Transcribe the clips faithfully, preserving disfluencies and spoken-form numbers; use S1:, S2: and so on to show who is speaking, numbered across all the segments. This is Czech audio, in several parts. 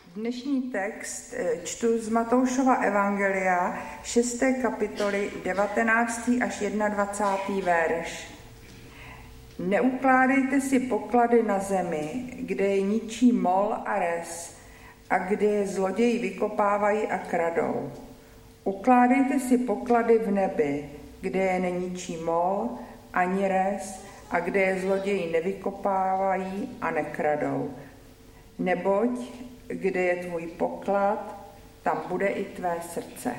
S1: Dnešní text čtu z Matoušova evangelia, šesté kapitoly, devatenáctý až dvacátý první verš. Neukládejte si poklady na zemi, kde je ničí mol a res, a kde je zloději vykopávají a kradou. Ukládejte si poklady v nebi, kde je neničí mol ani res, a kde je zloději nevykopávají a nekradou. Neboť kde je tvůj poklad, tam bude i tvé srdce.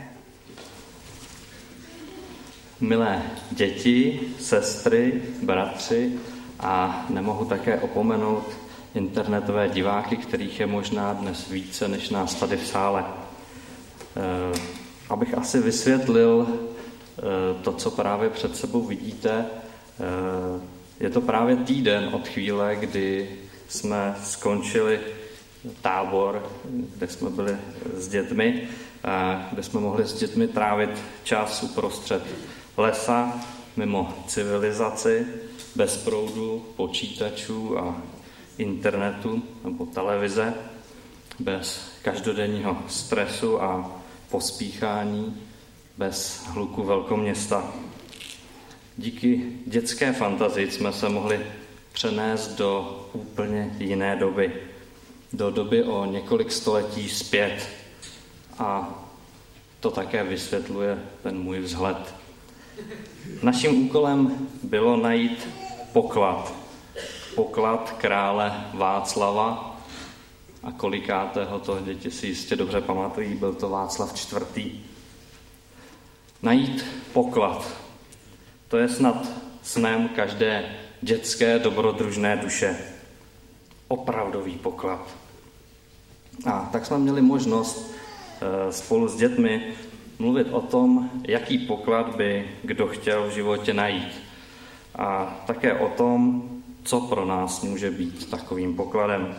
S2: Milé děti, sestry, bratři, a nemohu také opomenout internetové diváky, kterých je možná dnes více než nás tady v sále. E, abych asi vysvětlil e, to, co právě před sebou vidíte, e, je to právě týden od chvíle, kdy jsme skončili tábor, kde jsme byli s dětmi, kde jsme mohli s dětmi trávit čas uprostřed lesa, mimo civilizaci, bez proudu, počítačů a internetu nebo televize, bez každodenního stresu a pospíchání, bez hluku velkoměsta. Díky dětské fantazii jsme se mohli přenést do úplně jiné doby. Do doby o několik století zpět. A to také vysvětluje ten můj vzhled. Naším úkolem bylo najít poklad. Poklad krále Václava. A kolikátého to děti si jistě dobře pamatují, byl to Václav čtvrtý. Najít poklad. To je snad snem každé dětské dobrodružné duše. Opravdový poklad. A tak jsme měli možnost e, spolu s dětmi mluvit o tom, jaký poklad by kdo chtěl v životě najít. A také o tom, co pro nás může být takovým pokladem.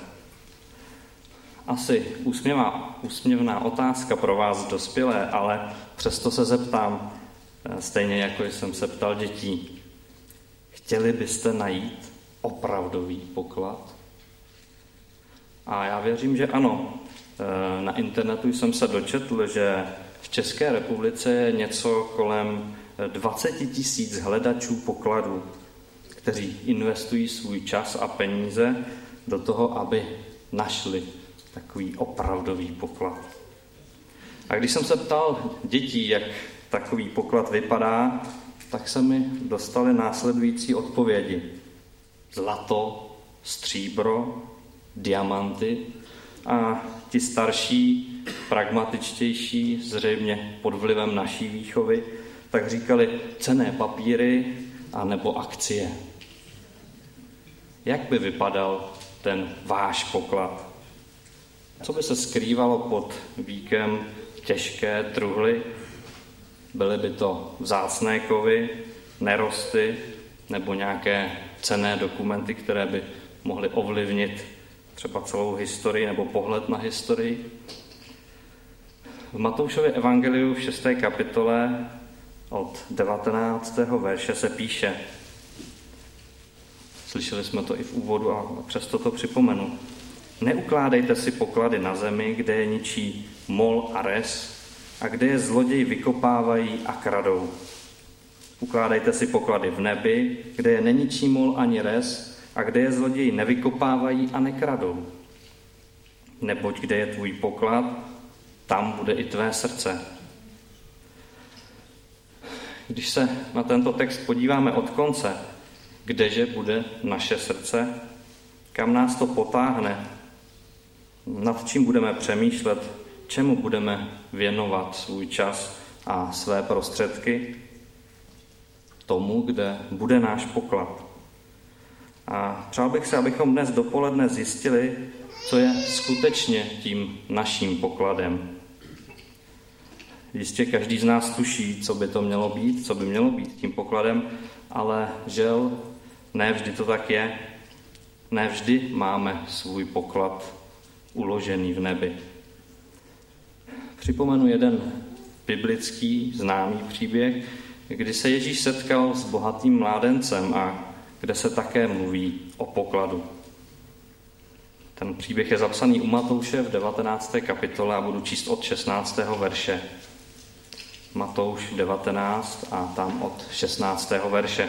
S2: Asi úsměvná, úsměvná otázka pro vás dospělé, ale přesto se zeptám, e, stejně jako jsem se ptal dětí. Chtěli byste najít opravdový poklad? A já věřím, že ano. Na internetu jsem se dočetl, že v České republice je něco kolem dvacet tisíc hledačů pokladů, kteří investují svůj čas a peníze do toho, aby našli takový opravdový poklad. A když jsem se ptal dětí, jak takový poklad vypadá, tak se mi dostaly následující odpovědi. Zlato, stříbro, diamanty, a ti starší, pragmatičtější, zřejmě pod vlivem naší výchovy, tak říkali cenné papíry a nebo akcie. Jak by vypadal ten váš poklad? Co by se skrývalo pod víkem těžké truhly? Byly by to vzácné kovy, nerosty nebo nějaké cenné dokumenty, které by mohly ovlivnit třeba celou historii nebo pohled na historii. V Matoušově evangeliu v šesté kapitole od devatenáctého verše se píše. Slyšeli jsme to i v úvodu a přesto to připomenu. Neukládejte si poklady na zemi, kde je ničí mol a res a kde je zloději vykopávají a kradou. Ukládejte si poklady v nebi, kde je neničí mol ani res a kde je zloději nevykopávají a nekradou. Neboť kde je tvůj poklad, tam bude i tvé srdce. Když se na tento text podíváme od konce, kdeže bude naše srdce, kam nás to potáhne, nad čím budeme přemýšlet, čemu budeme věnovat svůj čas a své prostředky, tomu, kde bude náš poklad. A přál bych se, abychom dnes dopoledne zjistili, co je skutečně tím naším pokladem. Jistě každý z nás tuší, co by to mělo být, co by mělo být tím pokladem, ale žel, ne vždy to tak je. Ne vždy máme svůj poklad uložený v nebi. Připomenu jeden biblický známý příběh, kdy se Ježíš setkal s bohatým mládencem a kde se také mluví o pokladu. Ten příběh je zapsaný u Matouše v devatenácté kapitole a budu číst od šestnáctého verše. Matouš devatenáct a tam od šestnáctého verše.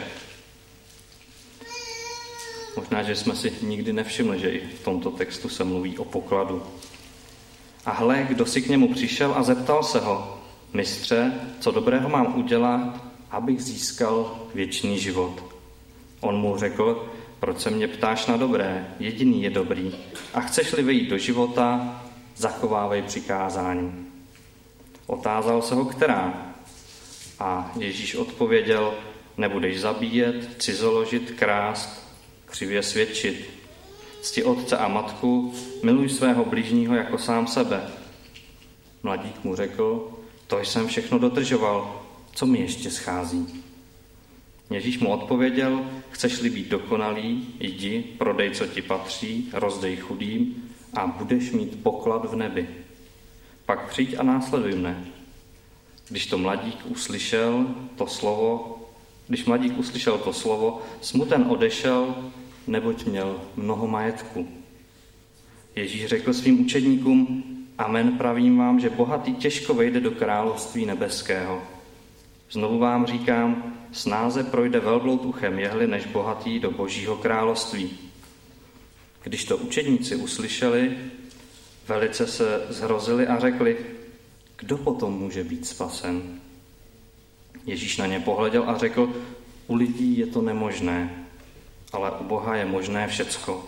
S2: Možná, že jsme si nikdy nevšimli, že i v tomto textu se mluví o pokladu. A hle, kdo si k němu přišel a zeptal se ho: Mistře, co dobrého mám udělat, abych získal věčný život? On mu řekl: Proč se mě ptáš na dobré? Jediný je dobrý. A chceš-li vejít do života, zachovávej přikázání. Otázal se ho, která? A Ježíš odpověděl: Nebudeš zabíjet, cizoložit, krást, křivě svědčit. Cti otce a matku, miluj svého bližního jako sám sebe. Mladík mu řekl: To jsem všechno dodržoval, co mi ještě schází? Ježíš mu odpověděl: Chceš-li být dokonalý, jdi, prodej, co ti patří, rozdej chudým a budeš mít poklad v nebi. Pak přijď a následuj mne. Když to mladík uslyšel to slovo, když mladík uslyšel to slovo, smuten odešel, neboť měl mnoho majetku. Ježíš řekl svým učedníkům: Amen, pravím vám, že bohatý těžko vejde do království nebeského. Znovu vám říkám, snáze projde velbloud uchem jehly, než bohatý do Božího království. Když to učedníci uslyšeli, velice se zhrozili a řekli: Kdo potom může být spasen? Ježíš na ně pohleděl a řekl: U lidí je to nemožné, ale u Boha je možné všecko.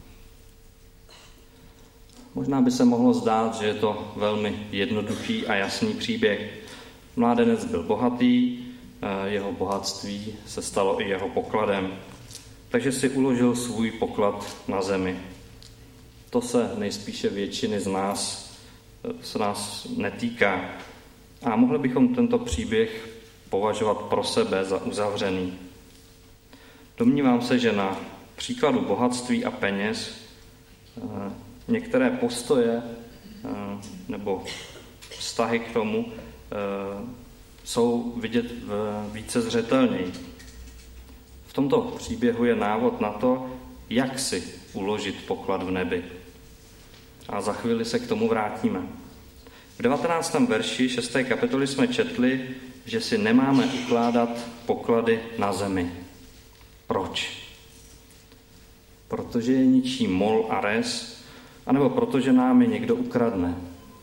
S2: Možná by se mohlo zdát, že je to velmi jednoduchý a jasný příběh. Mládenec byl bohatý, jeho bohatství se stalo i jeho pokladem, takže si uložil svůj poklad na zemi. To se nejspíše většiny z nás, se nás netýká. A mohli bychom tento příběh považovat pro sebe za uzavřený. Domnívám se, že na příkladu bohatství a peněz některé postoje nebo vztahy k tomu jsou vidět více zřetelněji. V tomto příběhu je návod na to, jak si uložit poklad v nebi. A za chvíli se k tomu vrátíme. V devatenáctém verši šesté kapitoly jsme četli, že si nemáme ukládat poklady na zemi. Proč? Protože je ničí mol a res, anebo protože nám je někdo ukradne.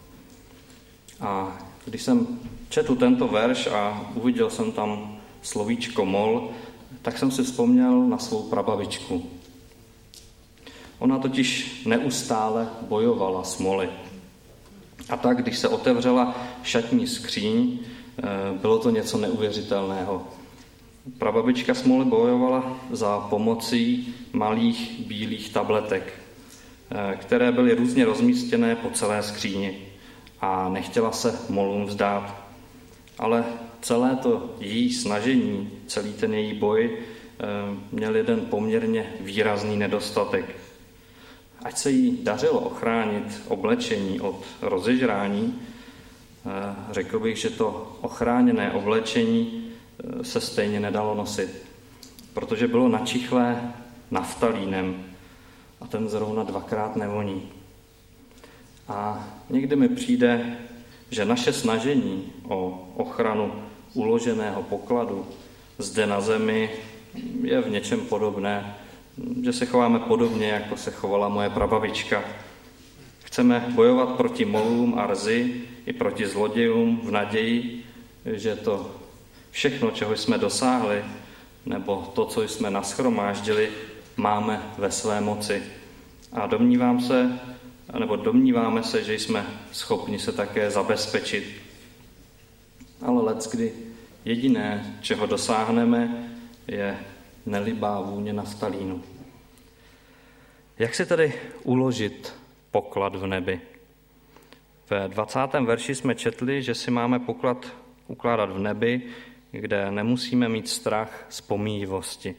S2: A když jsem četl tento verš a uviděl jsem tam slovíčko mol, tak jsem si vzpomněl na svou prababičku. Ona totiž neustále bojovala s moly. A tak, když se otevřela šatní skříň, bylo to něco neuvěřitelného. Prababička s moly bojovala za pomocí malých bílých tabletek, které byly různě rozmístěné po celé skříni a nechtěla se molům vzdát. Ale celé to její snažení, celý ten její boj měl jeden poměrně výrazný nedostatek. Ať se jí dařilo ochránit oblečení od rozežrání, řekl bych, že to ochráněné oblečení se stejně nedalo nosit, protože bylo načichlé naftalínem a ten zrovna dvakrát nevoní. A někdy mi přijde, že naše snažení o ochranu uloženého pokladu zde na zemi je v něčem podobné, že se chováme podobně, jako se chovala moje prababička. Chceme bojovat proti molům a rzi i proti zlodějům v naději, že to všechno, čeho jsme dosáhli, nebo to, co jsme nashromáždili, máme ve své moci. A domnívám se, nebo domníváme se, že jsme schopni se také zabezpečit. Ale leckdy jediné, čeho dosáhneme, je nelibá vůně naftalínu. Jak si tedy uložit poklad v nebi? Ve dvacátém verši jsme četli, že si máme poklad ukládat v nebi, kde nemusíme mít strach z pomíjivosti.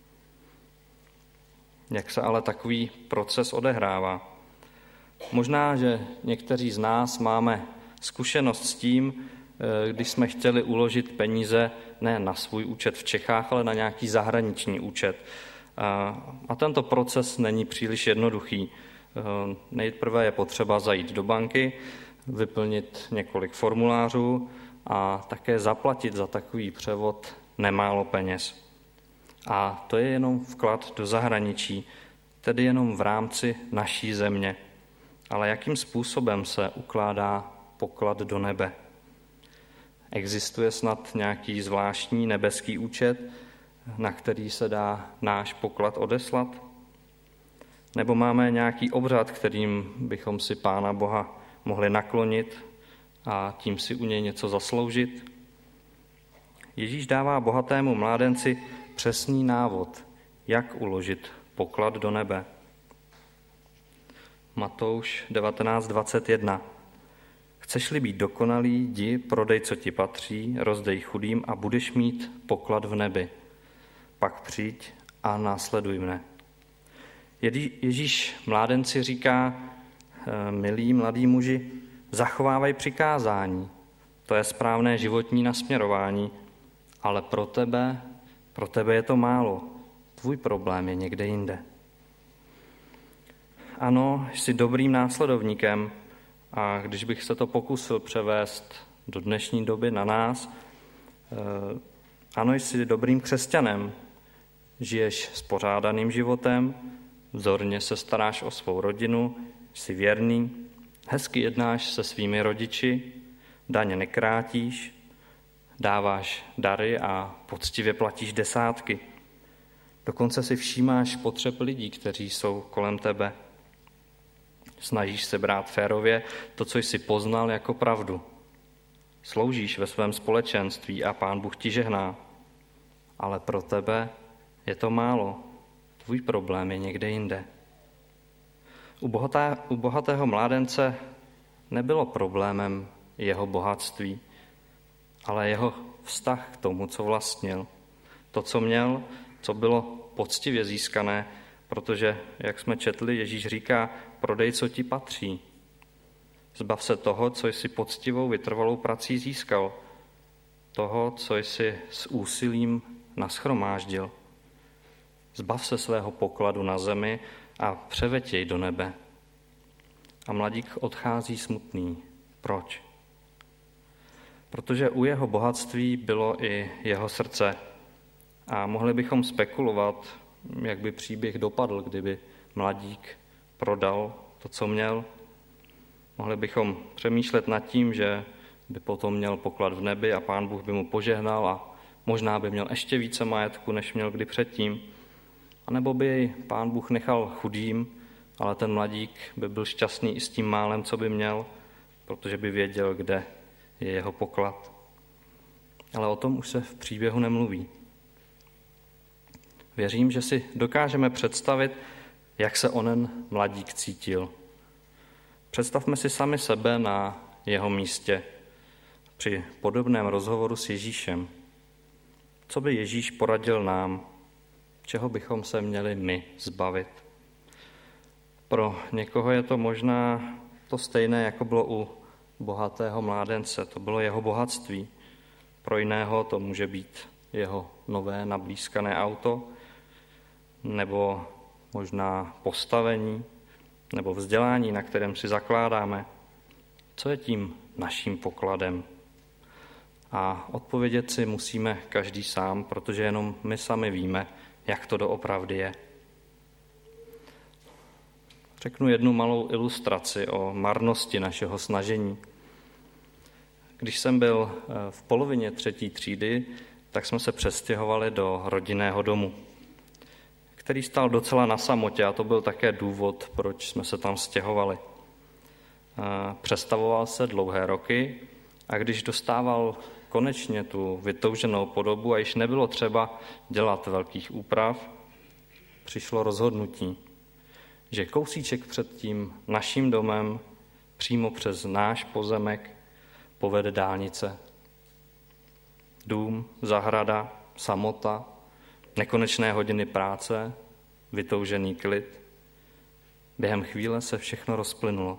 S2: Jak se ale takový proces odehrává? Možná, že někteří z nás máme zkušenost s tím, když jsme chtěli uložit peníze ne na svůj účet v Čechách, ale na nějaký zahraniční účet. A tento proces není příliš jednoduchý. Nejprve je potřeba zajít do banky, vyplnit několik formulářů a také zaplatit za takový převod nemálo peněz. A to je jenom vklad do zahraničí, tedy jenom v rámci naší země. Ale jakým způsobem se ukládá poklad do nebe? Existuje snad nějaký zvláštní nebeský účet, na který se dá náš poklad odeslat? Nebo máme nějaký obřad, kterým bychom si Pána Boha mohli naklonit a tím si u něj něco zasloužit? Ježíš dává bohatému mládenci přesný návod, jak uložit poklad do nebe. Matouš devatenáct dvacet jedna. Chceš-li být dokonalý, jdi, prodej, co ti patří, rozdej chudým a budeš mít poklad v nebi. Pak přijď a následuj mne. Ježíš mládenci říká, milí mladí muži, zachovávaj přikázání. To je správné životní nasměrování, ale pro tebe, pro tebe je to málo. Tvůj problém je někde jinde. Ano, jsi dobrým následovníkem a když bych se to pokusil převést do dnešní doby na nás, ano, jsi dobrým křesťanem, žiješ spořádaným životem, vzorně se staráš o svou rodinu, jsi věrný, hezky jednáš se svými rodiči, daně nekrátíš, dáváš dary a poctivě platíš desátky. Dokonce si všímáš potřeb lidí, kteří jsou kolem tebe. Snažíš se brát férově to, co jsi poznal, jako pravdu. Sloužíš ve svém společenství a Pán Bůh ti žehná. Ale pro tebe je to málo. Tvůj problém je někde jinde. U, bohatá, u bohatého mládence nebylo problémem jeho bohatství, ale jeho vztah k tomu, co vlastnil. To, co měl, co bylo poctivě získané, protože, jak jsme četli, Ježíš říká, prodej, co ti patří. Zbav se toho, co jsi poctivou, vytrvalou prací získal. Toho, co jsi s úsilím nashromáždil. Zbav se svého pokladu na zemi a převeď jej do nebe. A mladík odchází smutný. Proč? Protože u jeho bohatství bylo i jeho srdce. A mohli bychom spekulovat, jak by příběh dopadl, kdyby mladík prodal to, co měl. Mohli bychom přemýšlet nad tím, že by potom měl poklad v nebi a Pán Bůh by mu požehnal a možná by měl ještě více majetku, než měl kdy předtím. A nebo by jej Pán Bůh nechal chudým, ale ten mladík by byl šťastný i s tím málem, co by měl, protože by věděl, kde je jeho poklad. Ale o tom už se v příběhu nemluví. Věřím, že si dokážeme představit, jak se onen mladík cítil. Představme si sami sebe na jeho místě při podobném rozhovoru s Ježíšem. Co by Ježíš poradil nám? Čeho bychom se měli my zbavit? Pro někoho je to možná to stejné, jako bylo u bohatého mládence. To bylo jeho bohatství. Pro jiného to může být jeho nové nablízkané auto, nebo možná postavení, nebo vzdělání, na kterém si zakládáme. Co je tím naším pokladem? A odpovědět si musíme každý sám, protože jenom my sami víme, jak to doopravdy je. Řeknu jednu malou ilustraci o marnosti našeho snažení. Když jsem byl v polovině třetí třídy, tak jsme se přestěhovali do rodinného domu, který stál docela na samotě a to byl také důvod, proč jsme se tam stěhovali. Přestavoval se dlouhé roky a když dostával konečně tu vytouženou podobu a již nebylo třeba dělat velkých úprav, přišlo rozhodnutí, že kousíček před tím naším domem přímo přes náš pozemek povede dálnice. Dům, zahrada, samota, nekonečné hodiny práce, vytoužený klid. Během chvíle se všechno rozplynulo.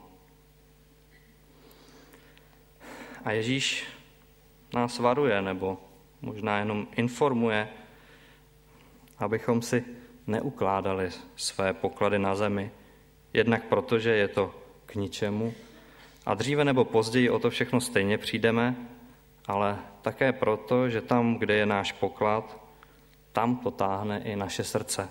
S2: A Ježíš nás varuje, nebo možná jenom informuje, abychom si neukládali své poklady na zemi, Jednak proto, že je to k ničemu a dříve nebo později o to všechno stejně přijdeme, ale také proto, že tam, kde je náš poklad, tam to táhne i naše srdce.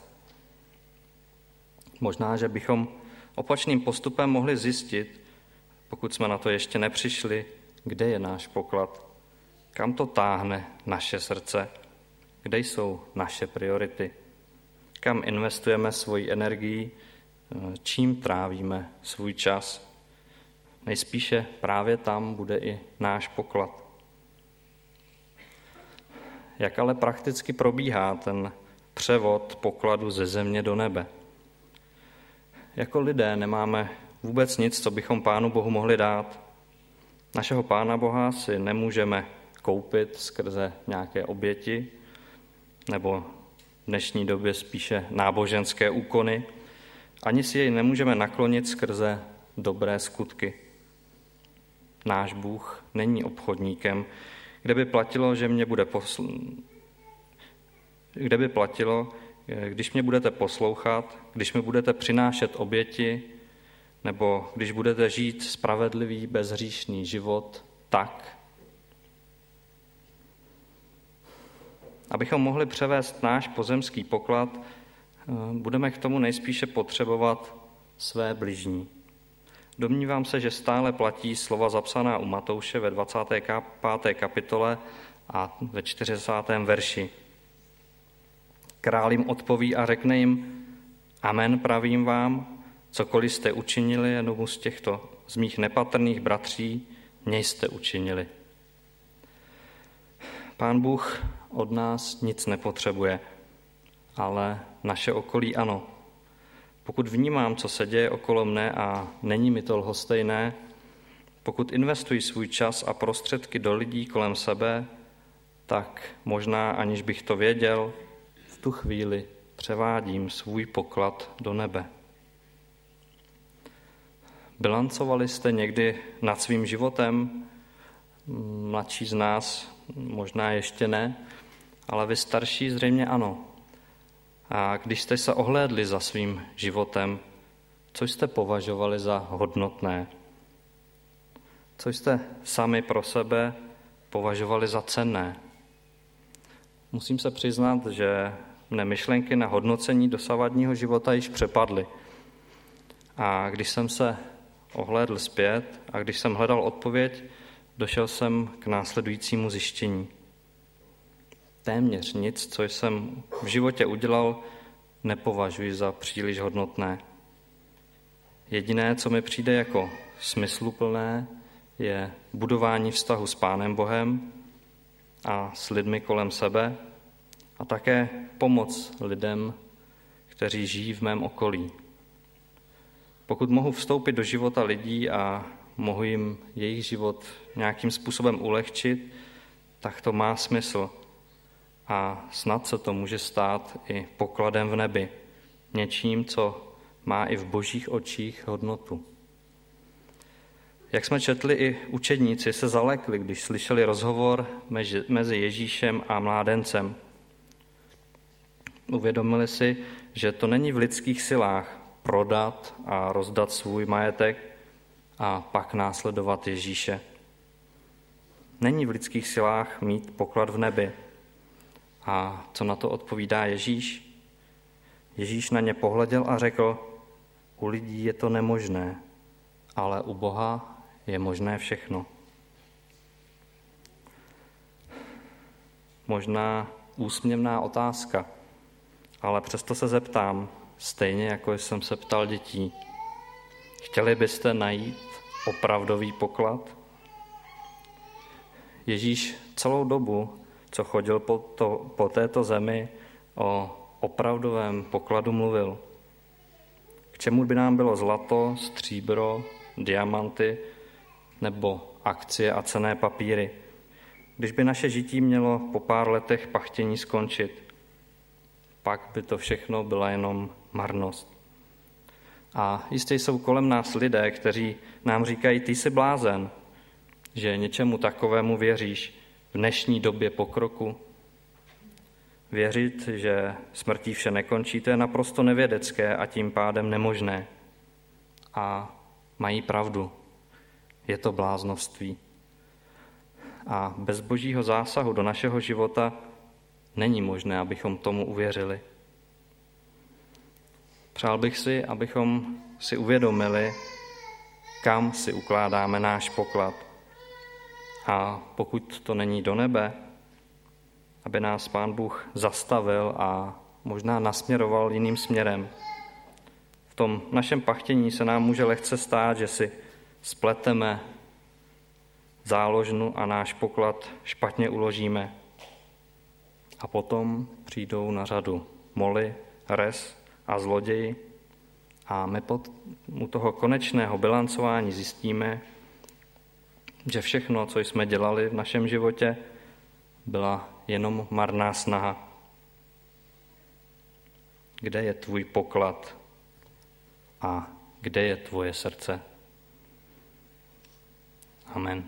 S2: Možná, že bychom opačným postupem mohli zjistit, pokud jsme na to ještě nepřišli, kde je náš poklad, kam to táhne naše srdce, kde jsou naše priority, kam investujeme svoji energii, čím trávíme svůj čas. Nejspíše právě tam bude i náš poklad. Jak ale prakticky probíhá ten převod pokladu ze země do nebe? Jako lidé nemáme vůbec nic, co bychom Pánu Bohu mohli dát. Našeho Pána Boha si nemůžeme koupit skrze nějaké oběti, nebo v dnešní době spíše náboženské úkony, ani si jej nemůžeme naklonit skrze dobré skutky. Náš Bůh není obchodníkem, kde by platilo, že mě bude posl- kde by platilo, když mě budete poslouchat, když mi budete přinášet oběti, nebo když budete žít spravedlivý, bezhříšný život, tak, abychom mohli převést náš pozemský poklad, budeme k tomu nejspíše potřebovat své bližní. Domnívám se, že stále platí slova zapsaná u Matouše ve dvacáté páté kapitole a ve čtyřicátém verši. Král jim odpoví a řekne jim: Amen, pravím vám, cokoliv jste učinili jednomu z těchto z mých nepatrných bratří, mě jste učinili. Pán Bůh od nás nic nepotřebuje, ale naše okolí ano. Pokud vnímám, co se děje okolo mne a není mi to lhostejné, pokud investuji svůj čas a prostředky do lidí kolem sebe, tak možná, aniž bych to věděl, v tu chvíli převádím svůj poklad do nebe. Bilancovali jste někdy nad svým životem? Mladší z nás možná ještě ne, ale vy starší zřejmě ano. A když jste se ohlédli za svým životem, co jste považovali za hodnotné? Co jste sami pro sebe považovali za cenné? Musím se přiznat, že mne myšlenky na hodnocení dosavadního života již přepadly. A když jsem se ohlédl zpět a když jsem hledal odpověď, došel jsem k následujícímu zjištění. Téměř nic, co jsem v životě udělal, nepovažuji za příliš hodnotné. Jediné, co mi přijde jako smysluplné, je budování vztahu s Pánem Bohem a s lidmi kolem sebe a také pomoc lidem, kteří žijí v mém okolí. Pokud mohu vstoupit do života lidí a mohu jim jejich život nějakým způsobem ulehčit, tak to má smysl. A snad se to může stát i pokladem v nebi, něčím, co má i v božích očích hodnotu. Jak jsme četli, i učedníci se zalekli, když slyšeli rozhovor mezi Ježíšem a mládencem. Uvědomili si, že to není v lidských silách prodat a rozdat svůj majetek a pak následovat Ježíše. Není v lidských silách mít poklad v nebi. A co na to odpovídá Ježíš? Ježíš na ně pohleděl a řekl: u lidí je to nemožné, ale u Boha je možné všechno. Možná úsměvná otázka, ale přesto se zeptám, stejně jako jsem se ptal dětí. Chtěli byste najít opravdový poklad? Ježíš celou dobu, co chodil po, to, po této zemi, o opravdovém pokladu mluvil. K čemu by nám bylo zlato, stříbro, diamanty nebo akcie a cenné papíry, když by naše žití mělo po pár letech pachtění skončit? Pak by to všechno byla jenom marnost. A jistě jsou kolem nás lidé, kteří nám říkají: ty jsi blázen, že něčemu takovému věříš v dnešní době pokroku. Věřit, že smrtí vše nekončí, to je naprosto nevědecké a tím pádem nemožné. a mají pravdu. Je to bláznoství. A bez Božího zásahu do našeho života není možné, abychom tomu uvěřili. Přál bych si, abychom si uvědomili, kam si ukládáme náš poklad. A pokud to není do nebe, aby nás Pán Bůh zastavil a možná nasměroval jiným směrem. V tom našem pachtění se nám může lehce stát, že si spleteme záložnu a náš poklad špatně uložíme. A potom přijdou na řadu moly, res a zloději a my pod, u toho konečného bilancování zjistíme, že všechno, co jsme dělali v našem životě, byla jenom marná snaha. Kde je tvůj poklad a kde je tvoje srdce? Amen.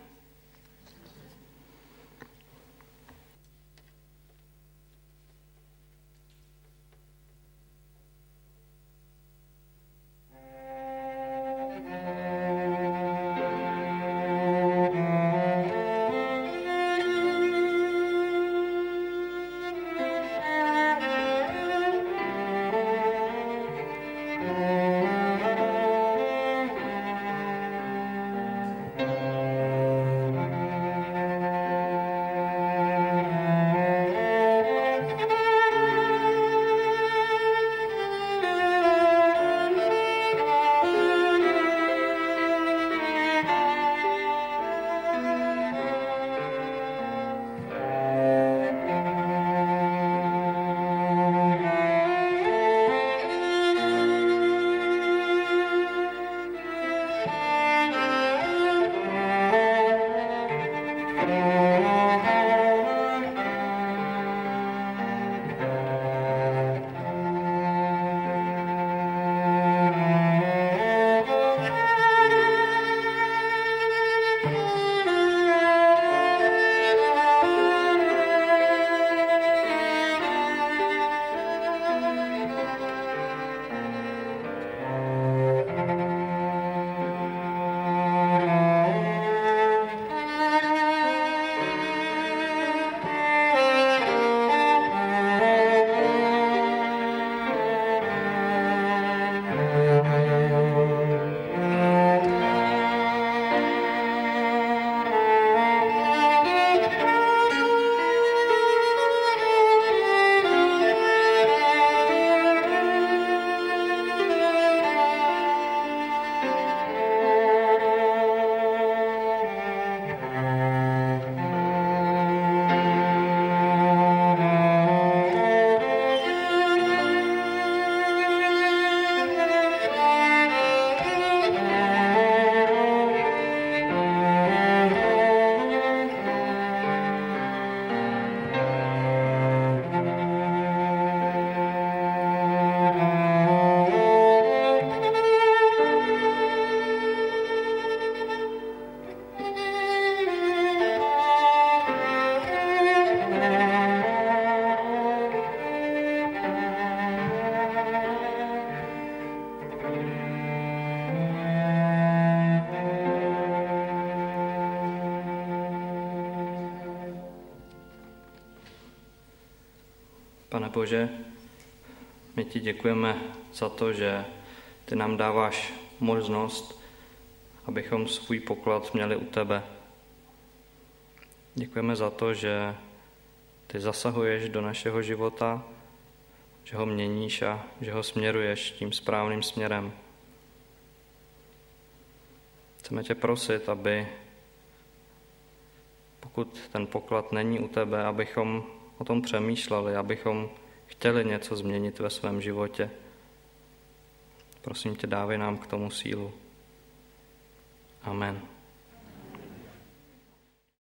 S2: Pane Bože, my ti děkujeme za to, že ty nám dáváš možnost, abychom svůj poklad měli u tebe. Děkujeme za to, že ty zasahuješ do našeho života, že ho měníš a že ho směruješ tím správným směrem. Chceme tě prosit, aby pokud ten poklad není u tebe, abychom o tom přemýšleli, abychom chtěli něco změnit ve svém životě. Prosím tě, dávej nám k tomu sílu. Amen.